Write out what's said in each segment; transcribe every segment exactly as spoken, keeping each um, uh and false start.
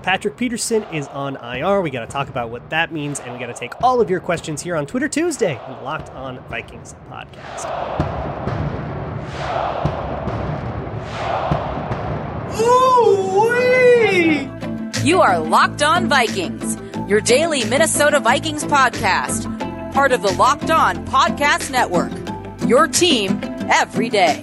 Patrick Peterson is on I R. We got to talk about what that means, and we got to take all of your questions here on Twitter Tuesday on the Locked On Vikings podcast. Ooh-wee! You are Locked On Vikings, your daily Minnesota Vikings podcast, part of the Locked On Podcast Network, your team every day.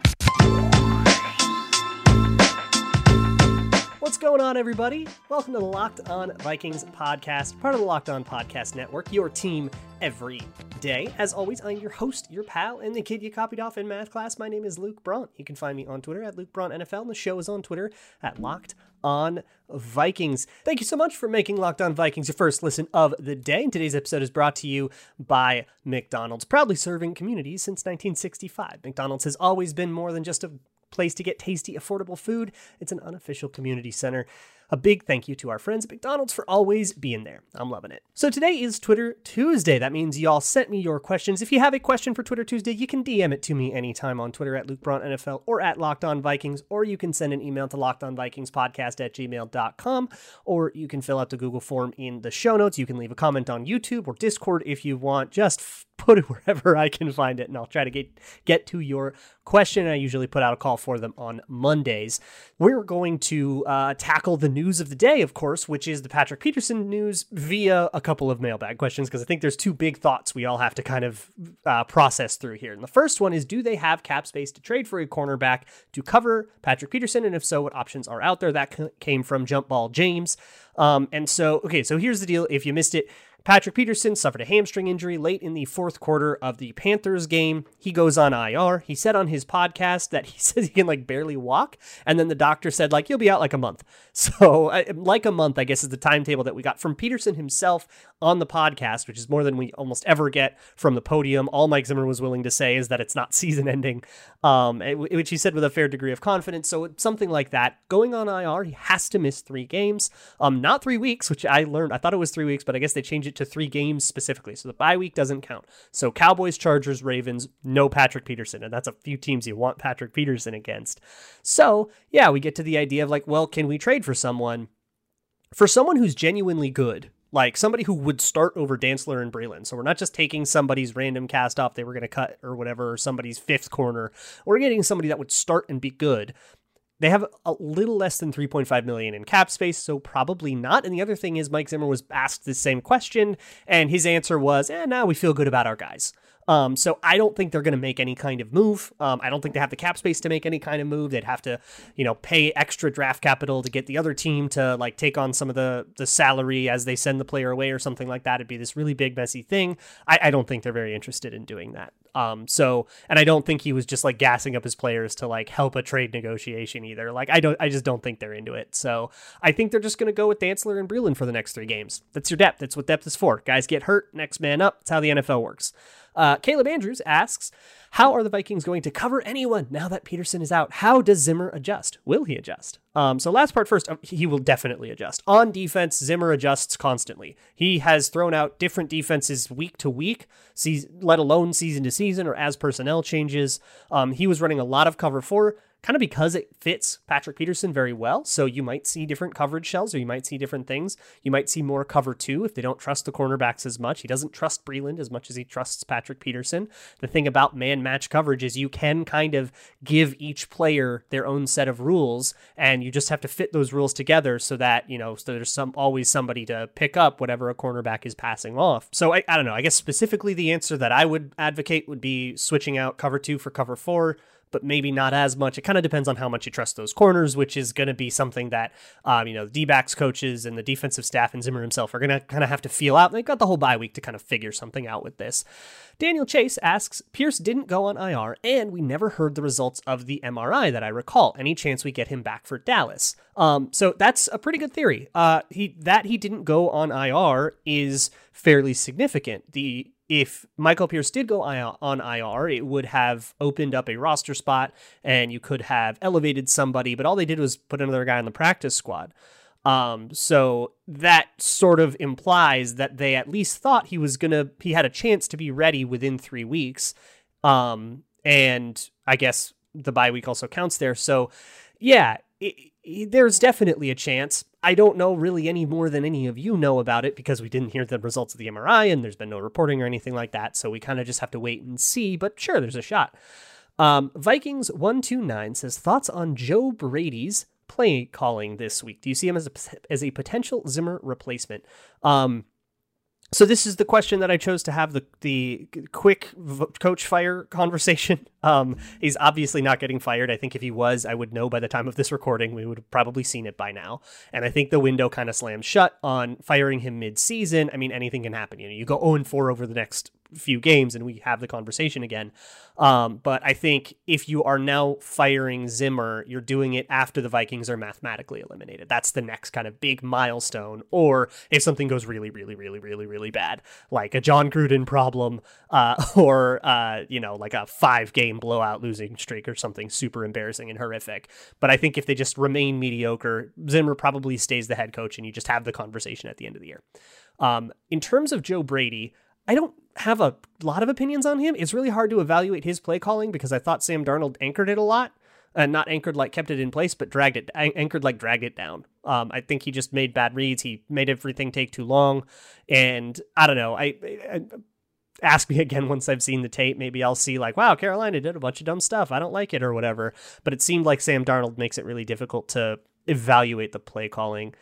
What's going on, everybody? Welcome to the Locked On Vikings podcast, part of the Locked On Podcast Network, your team every day. As always, I'm your host, your pal, and the kid you copied off in math class. My name is Luke Braun. You can find me on Twitter at Luke Braun N F L, and the show is on Twitter at Locked On Vikings. Thank you so much for making Locked On Vikings your first listen of the day. And today's episode is brought to you by McDonald's, proudly serving communities since nineteen sixty-five. McDonald's has always been more than just a place to get tasty, affordable food. It's an unofficial community center. A big thank you to our friends at McDonald's for always being there. I'm loving it. So today is Twitter Tuesday. That means y'all sent me your questions. If you have a question for Twitter Tuesday, you can D M it to me anytime on Twitter at Luke Braun N F L or at Locked On Vikings, or you can send an email to lockedonvikingspodcast at gmail dot com, or you can fill out the Google form in the show notes. You can leave a comment on YouTube or Discord if you want. Just put it wherever I can find it, and I'll try to get, get to your question. I usually put out a call for them on Mondays. We're going to uh, tackle the news of the day, of course, which is the Patrick Peterson news via a couple of mailbag questions, because I think there's two big thoughts we all have to kind of uh, process through here. And the first one is, do they have cap space to trade for a cornerback to cover Patrick Peterson? And if so, what options are out there? That c- came from Jump Ball James. Um, and so, okay, so here's the deal. If you missed it, Patrick Peterson suffered a hamstring injury late in the fourth quarter of the Panthers game. He goes on I R. He said on his podcast that he says he can like barely walk. And then the doctor said like, you'll be out like a month. So uh, like a month, I guess, is the timetable that we got from Peterson himself on the podcast, which is more than we almost ever get from the podium. All Mike Zimmer was willing to say is that it's not season ending, um, which he said with a fair degree of confidence. So it's something like that. Going on I R, he has to miss three games, um, not three weeks, which I learned. I thought it was three weeks, but I guess they changed it to three games specifically. So the bye week doesn't count. So Cowboys, Chargers, Ravens, no Patrick Peterson. And that's a few teams you want Patrick Peterson against. So yeah, we get to the idea of like, well, can we trade for someone, for someone who's genuinely good? Like somebody who would start over Dantzler and Breeland. So we're not just taking somebody's random cast off they were going to cut or whatever, or somebody's fifth corner. We're getting somebody that would start and be good. They have a little less than three point five million dollars in cap space, so probably not. And the other thing is Mike Zimmer was asked the same question, and his answer was, eh, now we feel good about our guys. Um, so I don't think they're going to make any kind of move. Um, I don't think they have the cap space to make any kind of move. They'd have to, you know, pay extra draft capital to get the other team to like take on some of the, the salary as they send the player away or something like that. It'd be this really big, messy thing. I, I don't think they're very interested in doing that. Um, so, and I don't think he was just like gassing up his players to like help a trade negotiation either. Like, I don't, I just don't think they're into it. So I think they're just going to go with Dantzler and Breeland for the next three games. That's your depth. That's what depth is for. Guys get hurt, next man up. That's how the N F L works. Uh, Caleb Andrews asks, how are the Vikings going to cover anyone now that Peterson is out? How does Zimmer adjust? Will he adjust? Um, so last part first, he will definitely adjust. On defense, Zimmer adjusts constantly. He has thrown out different defenses week to week, season, let alone season to season or as personnel changes. Um, he was running a lot of cover four, kind of because it fits Patrick Peterson very well. So you might see different coverage shells, or you might see different things. You might see more cover two if they don't trust the cornerbacks as much. He doesn't trust Breeland as much as he trusts Patrick Peterson. The thing about man match coverage is you can kind of give each player their own set of rules, and you just have to fit those rules together so that, you know, so there's some always somebody to pick up whatever a cornerback is passing off. So I, I don't know. I guess specifically the answer that I would advocate would be switching out cover two for cover four, but maybe not as much. It kind of depends on how much you trust those corners, which is going to be something that, um, you know, the D-backs coaches and the defensive staff and Zimmer himself are going to kind of have to feel out. They've got the whole bye week to kind of figure something out with this. Daniel Chase asks, Pierce didn't go on I R, and we never heard the results of the M R I that I recall. Any chance we get him back for Dallas? Um, so that's a pretty good theory. Uh, he that he didn't go on I R is fairly significant. The If Michael Pierce did go on I R, it would have opened up a roster spot and you could have elevated somebody, but all they did was put another guy on the practice squad. Um, so that sort of implies that they at least thought he was going to, he had a chance to be ready within three weeks. Um, and I guess the bye week also counts there. So yeah, it, it, there's definitely a chance. I don't know really any more than any of you know about it because we didn't hear the results of the M R I and there's been no reporting or anything like that. So we kind of just have to wait and see, but sure, there's a shot. Um, Vikings one two nine says, thoughts on Joe Brady's play calling this week? Do you see him as a, as a potential Zimmer replacement? Um, So this is the question that I chose to have the the quick coach fire conversation. Um, he's obviously not getting fired. I think if he was, I would know by the time of this recording. We would have probably seen it by now. And I think the window kind of slams shut on firing him mid-season. I mean, anything can happen. You know, you go oh and four over the next few games and we have the conversation again. Um, but I think if you are now firing Zimmer, you're doing it after the Vikings are mathematically eliminated. That's the next kind of big milestone. Or if something goes really, really, really, really, really bad, like a John Gruden problem, uh, or, uh, you know, like a five game blowout losing streak or something super embarrassing and horrific. But I think if they just remain mediocre, Zimmer probably stays the head coach and you just have the conversation at the end of the year. Um, in terms of Joe Brady, I don't have a lot of opinions on him. It's really hard to evaluate his play calling because I thought Sam Darnold anchored it a lot. And uh, not anchored like kept it in place, but dragged it, anchored like dragged it down. Um, I think he just made bad reads. He made everything take too long. And I don't know. I, I ask me again once I've seen the tape. Maybe I'll see like, wow, Carolina did a bunch of dumb stuff. I don't like it or whatever. But it seemed like Sam Darnold makes it really difficult to evaluate the play calling.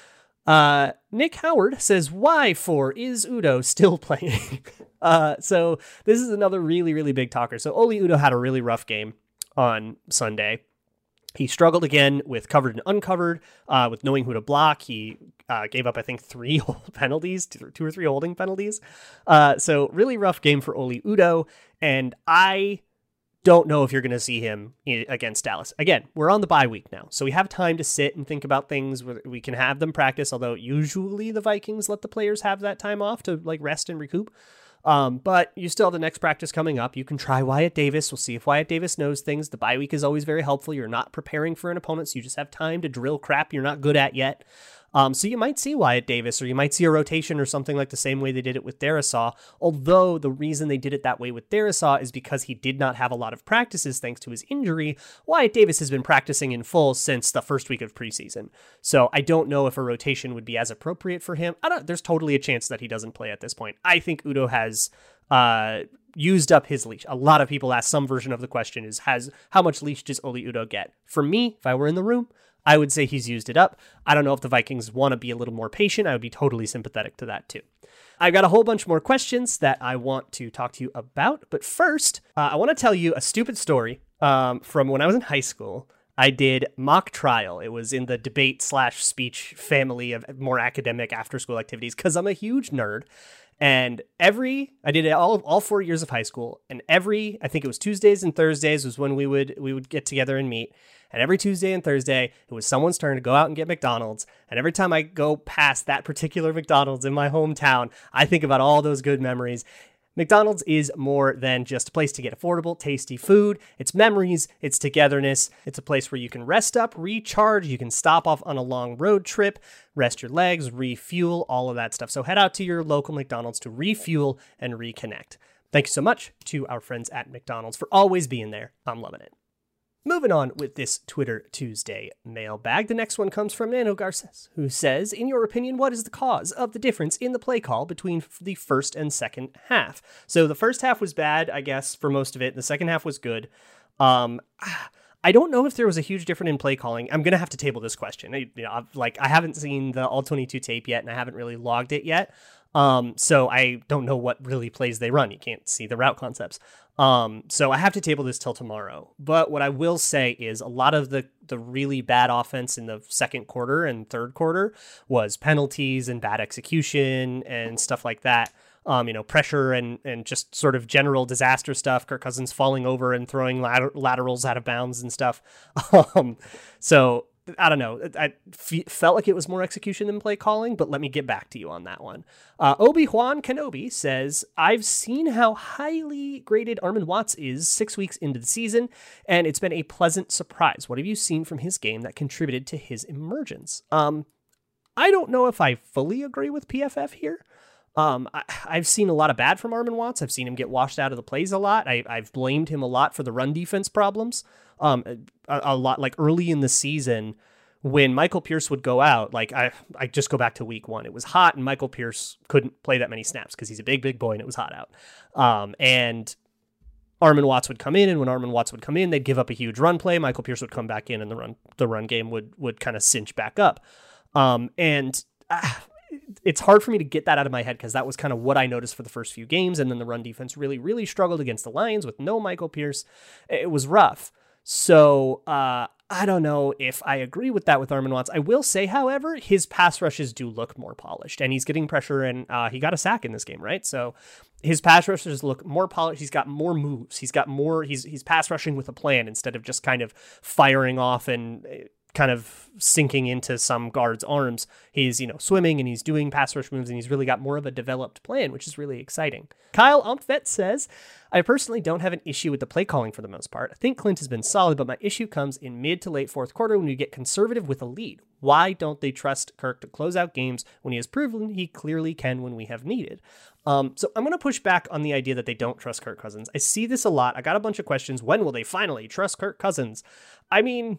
Uh, Nick Howard says, why for is Udoh still playing? uh, so this is another really, really big talker. So Oli Udoh had a really rough game on Sunday. He struggled again with covered and uncovered, uh, with knowing who to block. He uh, gave up, I think, three penalties, two, two or three holding penalties. Uh, so really rough game for Oli Udoh. And I don't know if you're going to see him against Dallas. Again, we're on the bye week now, so we have time to sit and think about things. We can have them practice, although usually the Vikings let the players have that time off to like rest and recoup. Um, but you still have the next practice coming up. You can try Wyatt Davis. We'll see if Wyatt Davis knows things. The bye week is always very helpful. You're not preparing for an opponent, so you just have time to drill crap you're not good at yet. Um, so you might see Wyatt Davis, or you might see a rotation or something like the same way they did it with Darrisaw. Although the reason they did it that way with Darrisaw is because he did not have a lot of practices thanks to his injury. Wyatt Davis has been practicing in full since the first week of preseason. So I don't know if a rotation would be as appropriate for him. I don't, there's totally a chance that he doesn't play at this point. I think Udoh has uh, used up his leash. A lot of people ask some version of the question is, has how much leash does Oli Udoh get? For me, if I were in the room, I would say he's used it up. I don't know if the Vikings want to be a little more patient. I would be totally sympathetic to that too. I've got a whole bunch more questions that I want to talk to you about. But first, uh, I want to tell you a stupid story um, from when I was in high school. I did mock trial. It was in the debate slash speech family of more academic after school activities because I'm a huge nerd. And every, I did it all, all four years of high school. And every, I think it was Tuesdays and Thursdays was when we would, we would get together and meet. And every Tuesday and Thursday, it was someone's turn to go out and get McDonald's. And every time I go past that particular McDonald's in my hometown, I think about all those good memories. McDonald's is more than just a place to get affordable, tasty food. It's memories, it's togetherness. It's a place where you can rest up, recharge. You can stop off on a long road trip, rest your legs, refuel, all of that stuff. So head out to your local McDonald's to refuel and reconnect. Thank you so much to our friends at McDonald's for always being there. I'm loving it. Moving on with this Twitter Tuesday mailbag. The next one comes from Nano Garces, who says, in your opinion, what is the cause of the difference in the play call between the first and second half? So the first half was bad, I guess, for most of it. The second half was good. Um, I don't know if there was a huge difference in play calling. I'm going to have to table this question. I, you know, I've, like, I haven't seen the all twenty-two tape yet, and I haven't really logged it yet. Um, so I don't know what really plays they run. You can't see the route concepts. Um, so I have to table this till tomorrow. But what I will say is a lot of the, the really bad offense in the second quarter and third quarter was penalties and bad execution and stuff like that. Um, you know, pressure and, and just sort of general disaster stuff. Kirk Cousins falling over and throwing later- laterals out of bounds and stuff. Um, so I don't know. I f- felt like it was more execution than play calling, but let me get back to you on that one. Uh, Obi-Wan Kenobi says, I've seen how highly graded Armon Watts is six weeks into the season, and it's been a pleasant surprise. What have you seen from his game that contributed to his emergence? Um, I don't know if I fully agree with P F F here. Um, I, I've seen a lot of bad from Armon Watts. I've seen him get washed out of the plays a lot. I, I've blamed him a lot for the run defense problems. Um, a, a lot like early in the season when Michael Pierce would go out, like I, I just go back to week one, it was hot and Michael Pierce couldn't play that many snaps because he's a big, big boy and it was hot out. Um, and Armon Watts would come in, and when Armon Watts would come in, they'd give up a huge run play. Michael Pierce would come back in, and the run, the run game would, would kind of cinch back up. Um, and uh, it's hard for me to get that out of my head because that was kind of what I noticed for the first few games. And then the run defense really, really struggled against the Lions with no Michael Pierce. It was rough. So, uh, I don't know if I agree with that with Armon Watts. I will say, however, his pass rushes do look more polished, and he's getting pressure, and uh, he got a sack in this game, right? So his pass rushes look more polished. He's got more moves. He's got more. He's he's pass rushing with a plan instead of just kind of firing off and kind of sinking into some guard's arms. He's, you know, swimming and he's doing pass rush moves, and he's really got more of a developed plan, which is really exciting. Kyle Umpvet says, I personally don't have an issue with the play calling for the most part. I think Clint has been solid, but my issue comes in mid to late fourth quarter when we get conservative with a lead. Why don't they trust Kirk to close out games when he has proven he clearly can when we have needed? Um, so I'm going to push back on the idea that they don't trust Kirk Cousins. I see this a lot. I got a bunch of questions. When will they finally trust Kirk Cousins? I mean,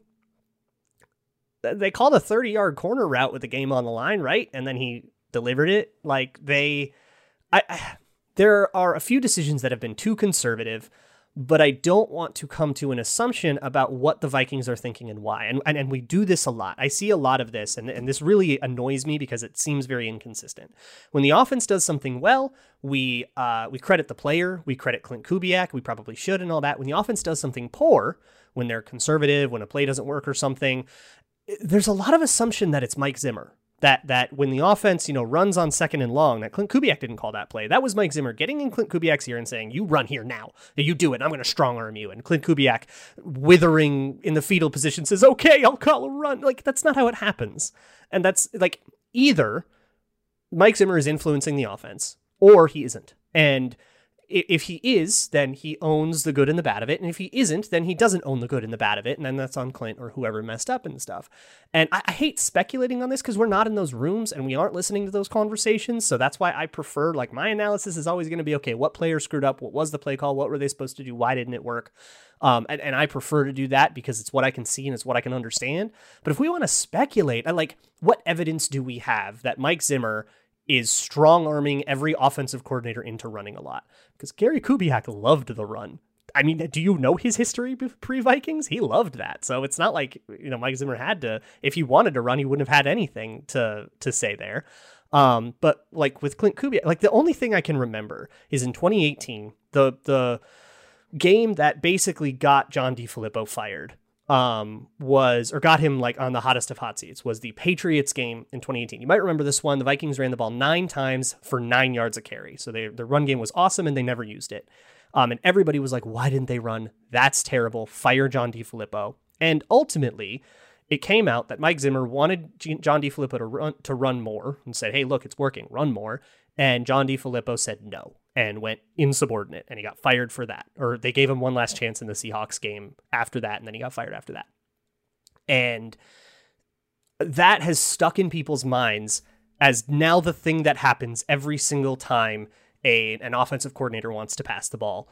they called a thirty-yard corner route with the game on the line, right? And then he delivered it. Like they, I, I, there are a few decisions that have been too conservative, but I don't want to come to an assumption about what the Vikings are thinking and why. And and, and we do this a lot. I see a lot of this, and, and this really annoys me because it seems very inconsistent. When the offense does something well, we uh, we credit the player, we credit Clint Kubiak, we probably should and all that. When the offense does something poor, when they're conservative, when a play doesn't work or something, there's a lot of assumption that it's Mike Zimmer. That that when the offense, you know, runs on second and long, that Clint Kubiak didn't call that play. That was Mike Zimmer getting in Clint Kubiak's ear and saying, you run here now. You do it. I'm going to strong arm you. And Clint Kubiak, withering in the fetal position, says, okay, I'll call a run. Like, that's not how it happens. And that's like either Mike Zimmer is influencing the offense or he isn't. And if he is, then he owns the good and the bad of it. And if he isn't, then he doesn't own the good and the bad of it. And then that's on Clint or whoever messed up and stuff. And I, I hate speculating on this because we're not in those rooms and we aren't listening to those conversations. So that's why I prefer, like, my analysis is always going to be, okay, what player screwed up? What was the play call? What were they supposed to do? Why didn't it work? Um, and, and I prefer to do that because it's what I can see and it's what I can understand. But if we want to speculate, I like, what evidence do we have that Mike Zimmer is strong-arming every offensive coordinator into running a lot? Because Gary Kubiak loved the run. I mean, do you know his history pre-Vikings? He loved that. So it's not like, you know, Mike Zimmer had to, if he wanted to run, he wouldn't have had anything to to say there. Um, but like with Clint Kubiak, like the only thing I can remember is in twenty eighteen, the the game that basically got John DeFilippo fired. Um, was, or got him like on the hottest of hot seats, was the Patriots game in twenty eighteen. You might remember this one. The Vikings ran the ball nine times for nine yards a carry. So they, their run game was awesome and they never used it. Um, and everybody was like, why didn't they run? That's terrible. Fire John DeFilippo. And ultimately it came out that Mike Zimmer wanted John DeFilippo to run, to run more and said, hey, look, it's working, run more. And John DeFilippo said no and went insubordinate, and he got fired for that. Or they gave him one last chance in the Seahawks game after that, and then he got fired after that. And that has stuck in people's minds as now the thing that happens every single time a an offensive coordinator wants to pass the ball.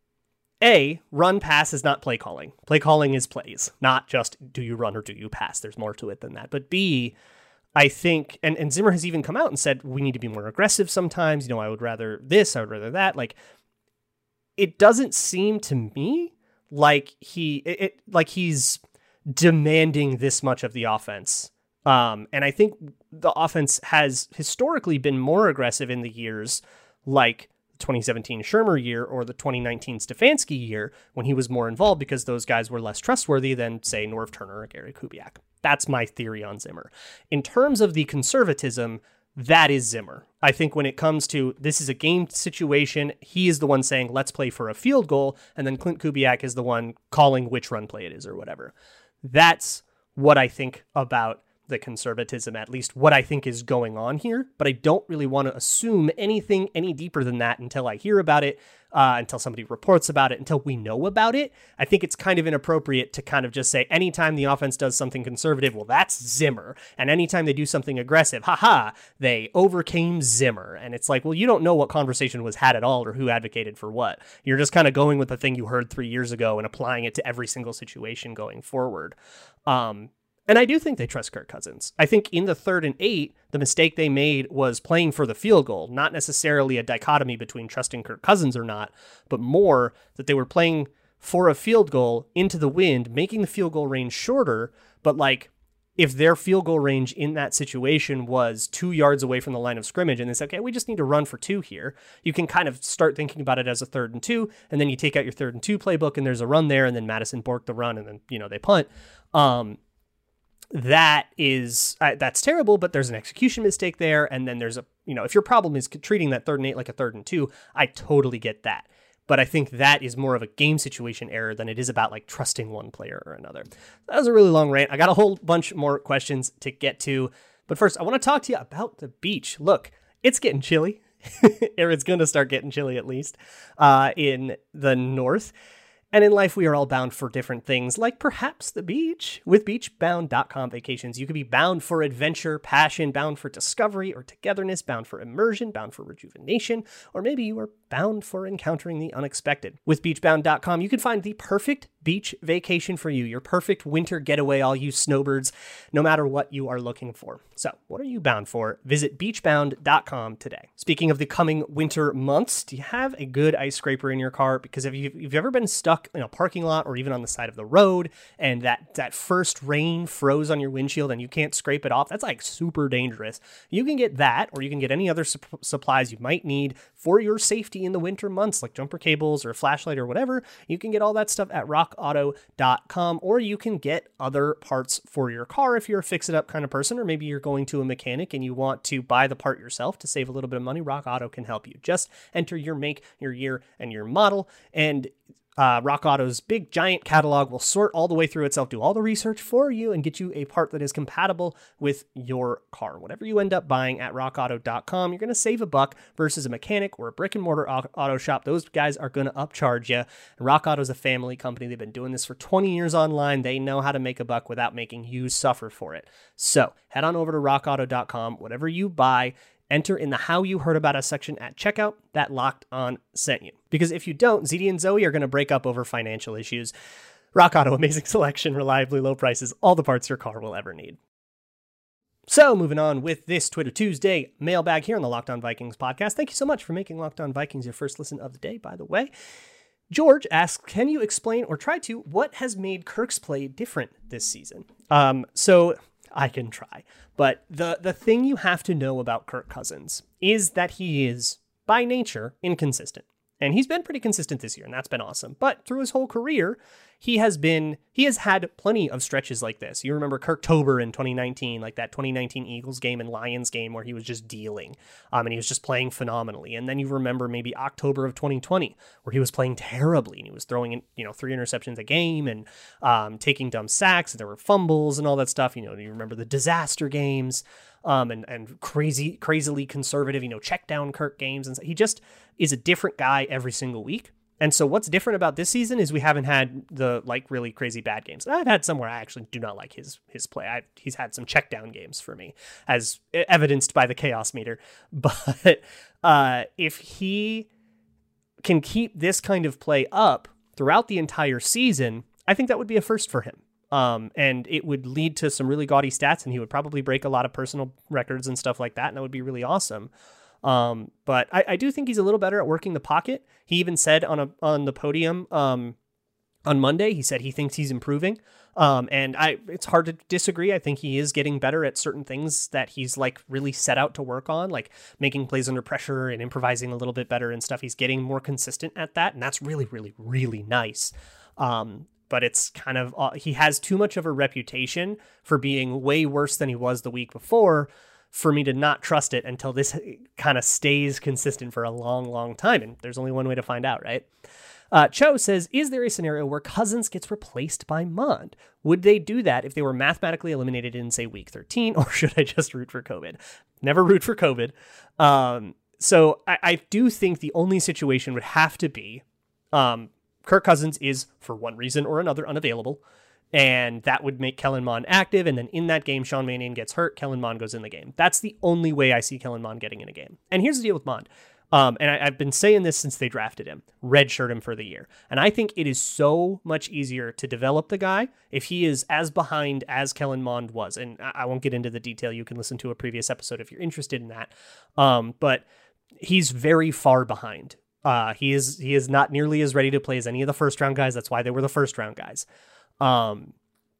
A, run pass is not play calling. Play calling is plays, not just do you run or do you pass. There's more to it than that. But B, I think, and, and Zimmer has even come out and said, we need to be more aggressive sometimes. You know, I would rather this, I would rather that. Like, it doesn't seem to me like he, it, it like he's demanding this much of the offense. Um, and I think the offense has historically been more aggressive in the years like twenty seventeen Shermer year or the twenty nineteen Stefanski year when he was more involved because those guys were less trustworthy than, say, Norv Turner or Gary Kubiak. That's my theory on Zimmer. In terms of the conservatism, that is Zimmer. I think when it comes to this is a game situation, he is the one saying, let's play for a field goal. And then Clint Kubiak is the one calling which run play it is or whatever. That's what I think about the conservatism, at least what I think is going on here. But I don't really want to assume anything any deeper than that until I hear about it, uh, until somebody reports about it, until we know about it. I think it's kind of inappropriate to kind of just say anytime the offense does something conservative, well, that's Zimmer. And anytime they do something aggressive, haha, they overcame Zimmer. And it's like, well, you don't know what conversation was had at all or who advocated for what. You're just kind of going with the thing you heard three years ago and applying it to every single situation going forward. Um, And I do think they trust Kirk Cousins. I think in the third and eight, the mistake they made was playing for the field goal, not necessarily a dichotomy between trusting Kirk Cousins or not, but more that they were playing for a field goal into the wind, making the field goal range shorter. But like, if their field goal range in that situation was two yards away from the line of scrimmage and they said, okay, we just need to run for two here, you can kind of start thinking about it as a third and two. And then you take out your third and two playbook and there's a run there. And then Madison borked the run and then, you know, they punt. Um, That is, uh, that's terrible, but there's an execution mistake there. And then there's a, you know, if your problem is treating that third and eight like a third and two, I totally get that. But I think that is more of a game situation error than it is about like trusting one player or another. That was a really long rant. I got a whole bunch more questions to get to. But first, I want to talk to you about the beach. Look, it's getting chilly, or it's going to start getting chilly at least uh, in the north. And in life, we are all bound for different things, like perhaps the beach. With beach bound dot com vacations, you could be bound for adventure, passion, bound for discovery or togetherness, bound for immersion, bound for rejuvenation, or maybe you are bound for encountering the unexpected. With beach bound dot com, you can find the perfect beach vacation for you, your perfect winter getaway, all you snowbirds, no matter what you are looking for. So, what are you bound for? Visit beach bound dot com today. Speaking of the coming winter months, do you have a good ice scraper in your car? Because if you've, if you've ever been stuck in a parking lot or even on the side of the road and that, that first rain froze on your windshield and you can't scrape it off, that's like super dangerous. You can get that, or you can get any other su- supplies you might need for your safety in the winter months, like jumper cables or a flashlight or whatever. You can get all that stuff at rock auto dot com, or you can get other parts for your car if you're a fix-it-up kind of person, or maybe you're going to a mechanic and you want to buy the part yourself to save a little bit of money. Rock Auto can help you. Just enter your make, your year, and your model, and Uh, Rock Auto's big giant catalog will sort all the way through itself, do all the research for you, and get you a part that is compatible with your car. Whatever you end up buying at rock auto dot com, you're going to save a buck versus a mechanic or a brick and mortar auto shop. Those guys are going to upcharge you. And Rock Auto's a family company. They've been doing this for twenty years online. They know how to make a buck without making you suffer for it. So head on over to rock auto dot com. Whatever you buy, enter in the How You Heard About Us section at checkout that Locked On sent you. Because if you don't, Z D and Zoe are going to break up over financial issues. Rock Auto, amazing selection, reliably low prices, all the parts your car will ever need. So moving on with this Twitter Tuesday mailbag here on the Locked On Vikings podcast. Thank you so much for making Locked On Vikings your first listen of the day, by the way. George asks, can you explain or try to what has made Kirk's play different this season? Um, so I can try. But the, the thing you have to know about Kirk Cousins is that he is, by nature, inconsistent. And he's been pretty consistent this year, and that's been awesome. But through his whole career, he has been, he has had plenty of stretches like this. You remember Kirktober in twenty nineteen, like that twenty nineteen Eagles game and Lions game where he was just dealing, um, and he was just playing phenomenally. And then you remember maybe October of twenty twenty, where he was playing terribly, and he was throwing in, you know, three interceptions a game and um, taking dumb sacks, and there were fumbles and all that stuff. You know, you remember the disaster games. Um, and, and crazy, crazily conservative, you know, check down Kirk games. And so he just is a different guy every single week. And so what's different about this season is we haven't had the like really crazy bad games. I've had some where I actually do not like his, his play. I, he's had some check down games for me, as evidenced by the chaos meter. But uh, if he can keep this kind of play up throughout the entire season, I think that would be a first for him. Um, and it would lead to some really gaudy stats, and he would probably break a lot of personal records and stuff like that. And that would be really awesome. Um, but I, I do think he's a little better at working the pocket. He even said on a, on the podium, um, on Monday, he said he thinks he's improving. Um, and I, it's hard to disagree. I think he is getting better at certain things that he's like really set out to work on, like making plays under pressure and improvising a little bit better and stuff. He's getting more consistent at that. And that's really, really, really nice. Um, But it's kind of, uh, he has too much of a reputation for being way worse than he was the week before for me to not trust it until this kind of stays consistent for a long, long time. And there's only one way to find out, right? Uh, Cho says, is there a scenario where Cousins gets replaced by Mond? Would they do that if they were mathematically eliminated in, say, week thirteen, or should I just root for COVID? Never root for COVID. Um, so I, I do think the only situation would have to be, um, Kirk Cousins is, for one reason or another, unavailable, and that would make Kellen Mond active, and then in that game, Sean Mannion gets hurt, Kellen Mond goes in the game. That's the only way I see Kellen Mond getting in a game. And here's the deal with Mond. Um, and I, I've been saying this since they drafted him, redshirt him for the year. And I think it is so much easier to develop the guy if he is as behind as Kellen Mond was. And I, I won't get into the detail. You can listen to a previous episode if you're interested in that. Um, but he's very far behind. Uh, he is he is not nearly as ready to play as any of the first round guys. That's why they were the first round guys. Um,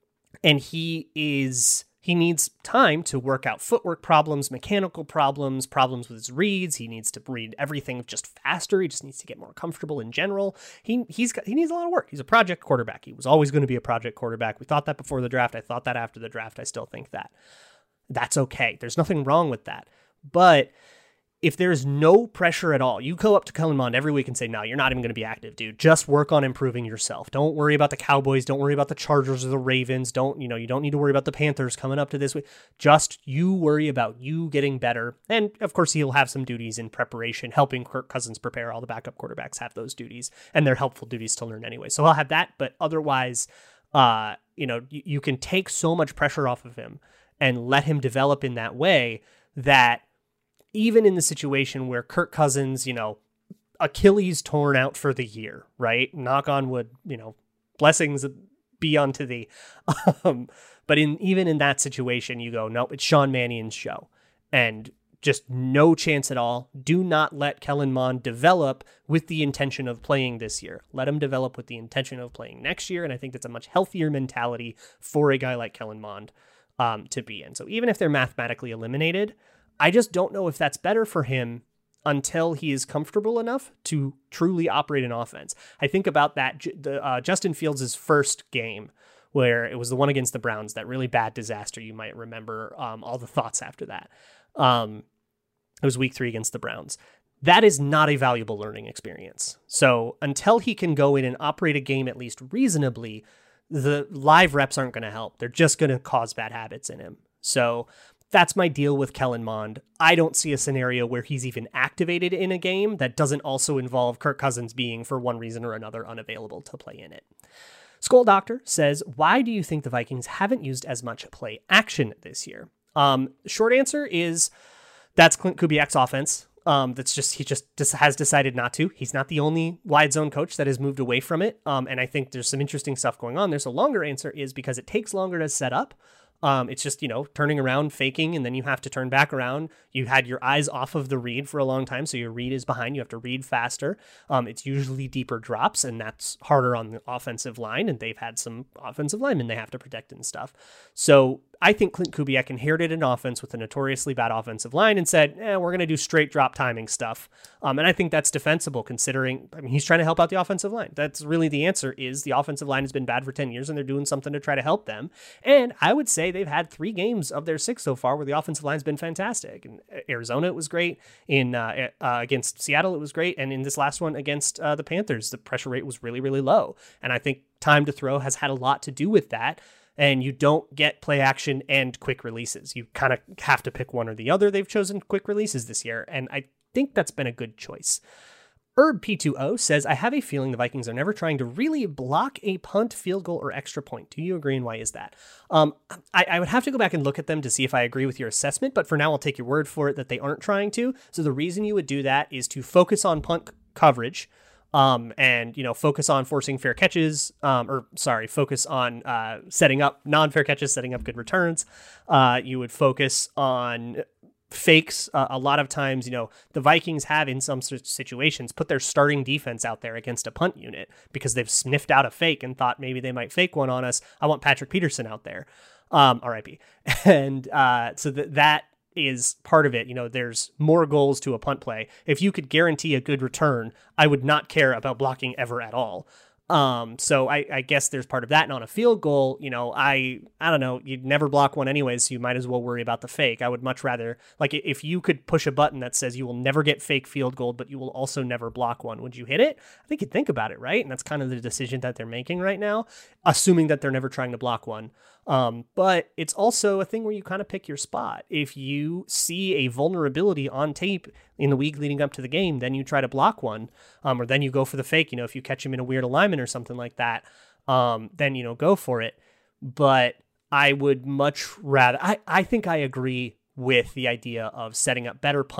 and he is... He needs time to work out footwork problems, mechanical problems, problems with his reads. He needs to read everything just faster. He just needs to get more comfortable in general. He he's got, he needs a lot of work. He's a project quarterback. He was always going to be a project quarterback. We thought that before the draft. I thought that after the draft. I still think that. That's okay. There's nothing wrong with that. But if there's no pressure at all, you go up to Kellen Mond every week and say, no, you're not even going to be active, dude. Just work on improving yourself. Don't worry about the Cowboys. Don't worry about the Chargers or the Ravens. Don't, you know, you don't need to worry about the Panthers coming up to this week. Just you worry about you getting better. And of course, he'll have some duties in preparation, helping Kirk Cousins prepare. All the backup quarterbacks have those duties, and they're helpful duties to learn anyway. So I'll have that. But otherwise, uh, you know, you, you can take so much pressure off of him and let him develop in that way that even in the situation where Kirk Cousins, you know, Achilles torn out for the year, right? Knock on wood, you know, blessings be unto thee. Um, but in even in that situation, you go, no, it's Sean Mannion's show. And just no chance at all. Do not let Kellen Mond develop with the intention of playing this year. Let him develop with the intention of playing next year. And I think that's a much healthier mentality for a guy like Kellen Mond um, to be in. So even if they're mathematically eliminated, I just don't know if that's better for him until he is comfortable enough to truly operate an offense. I think about that, the uh, Justin Fields' first game, where it was the one against the Browns, that really bad disaster. You might remember um, all the thoughts after that. Um, it was week three against the Browns. That is not a valuable learning experience. So until he can go in and operate a game at least reasonably, the live reps aren't going to help. They're just going to cause bad habits in him. So that's my deal with Kellen Mond. I don't see a scenario where he's even activated in a game that doesn't also involve Kirk Cousins being, for one reason or another, unavailable to play in it. Skull Doctor says, why do you think the Vikings haven't used as much play action this year? Um, short answer is that's Clint Kubiak's offense. Um, that's just, he just, just has decided not to. He's not the only wide zone coach that has moved away from it. Um, and I think there's some interesting stuff going on. There's a longer answer is because it takes longer to set up. Um, it's just, you know, turning around, faking, and then you have to turn back around. You had your eyes off of the read for a long time, so your read is behind. You have to read faster. Um, it's usually deeper drops, and that's harder on the offensive line, and they've had some offensive linemen they have to protect and stuff. So I think Clint Kubiak inherited an offense with a notoriously bad offensive line and said, eh, we're going to do straight drop timing stuff. Um, and I think that's defensible considering, I mean, he's trying to help out the offensive line. That's really the answer is the offensive line has been bad for ten years and they're doing something to try to help them. And I would say they've had three games of their six so far where the offensive line's been fantastic. In Arizona, it was great. In uh, uh, against Seattle, it was great. And in this last one against uh, the Panthers, the pressure rate was really, really low. And I think time to throw has had a lot to do with that. And you don't get play action and quick releases. You kind of have to pick one or the other. They've chosen quick releases this year, and I think that's been a good choice. Herb P two O says, I have a feeling the Vikings are never trying to really block a punt, field goal, or extra point. Do you agree, and why is that? Um, I, I would have to go back and look at them to see if I agree with your assessment, but for now I'll take your word for it that they aren't trying to. So the reason you would do that is to focus on punt coverage, Um, and, you know, focus on forcing fair catches, um, or sorry, focus on uh, setting up non-fair catches, setting up good returns. Uh, you would focus on fakes. Uh, a lot of times, you know, the Vikings have in some situations put their starting defense out there against a punt unit because they've sniffed out a fake and thought maybe they might fake one on us. I want Patrick Peterson out there. Um, R I P. And uh, so that that is part of it. You know, there's more goals to a punt play. If you could guarantee a good return, I would not care about blocking ever at all. Um, so I, I guess there's part of that. And on a field goal, you know, I, I don't know, you'd never block one anyways, so you might as well worry about the fake. I would much rather, like, if you could push a button that says you will never get fake field goal, but you will also never block one, would you hit it? I think you'd think about it, right? And that's kind of the decision that they're making right now, assuming that they're never trying to block one. Um, but it's also a thing where you kind of pick your spot. If you see a vulnerability on tape in the week leading up to the game, then you try to block one, um, or then you go for the fake. You know, if you catch him in a weird alignment or something like that, um, then, you know, go for it. But I would much rather, I, I think I agree with the idea of setting up better punt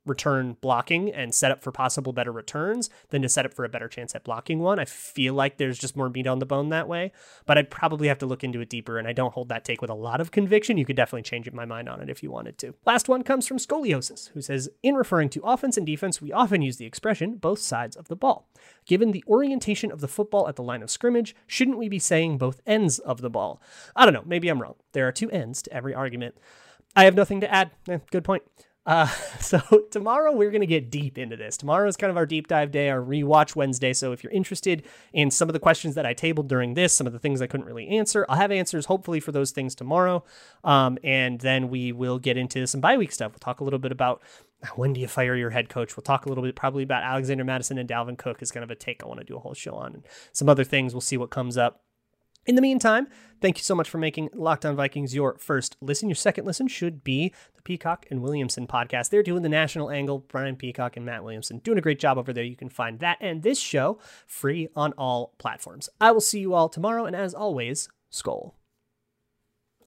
return blocking and set up for possible better returns than to set up for a better chance at blocking one. I feel like there's just more meat on the bone that way, but I'd probably have to look into it deeper, and I don't hold that take with a lot of conviction. You could definitely change my mind on it if you wanted to. Last one comes from Scoliosis, who says, in referring to offense and defense, we often use the expression both sides of the ball. Given the orientation of the football at the line of scrimmage, shouldn't we be saying both ends of the ball? I don't know. Maybe I'm wrong. There are two ends to every argument. I have nothing to add. Eh, good point. Uh, so tomorrow we're going to get deep into this. Tomorrow is kind of our deep dive day, our rewatch Wednesday. So if you're interested in some of the questions that I tabled during this, some of the things I couldn't really answer, I'll have answers hopefully for those things tomorrow. Um, and then we will get into some bye week stuff. We'll talk a little bit about when do you fire your head coach. We'll talk a little bit probably about Alexander Mattison and Dalvin Cook is kind of a take I want to do a whole show on, and some other things. We'll see what comes up. In the meantime, thank you so much for making Locked On Vikings your first listen. Your second listen should be the Peacock and Williamson podcast. They're doing the national angle. Brian Peacock and Matt Williamson doing a great job over there. You can find that and this show free on all platforms. I will see you all tomorrow, and as always, Skol.